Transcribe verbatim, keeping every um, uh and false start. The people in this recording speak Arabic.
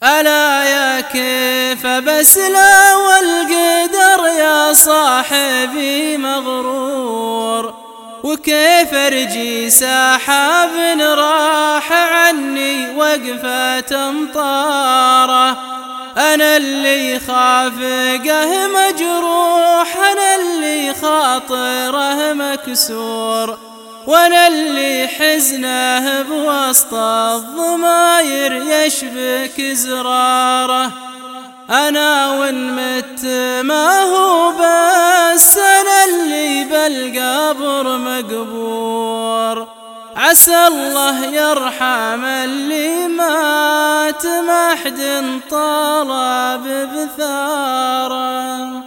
ألا يا كيف بسلا والقدر يا صاحبي مغرور، وكيف ارجي سحاب راح عني وقفة امطاره. أنا اللي خافقه مجروح، أنا اللي خاطره مكسور، وانا اللي حزنه بوسط الضماير يشبك زراره. انا وان مت ما هو بس انا اللي بالقبر مقبور، عسى الله يرحم اللي مات ما حد طلب بثاره.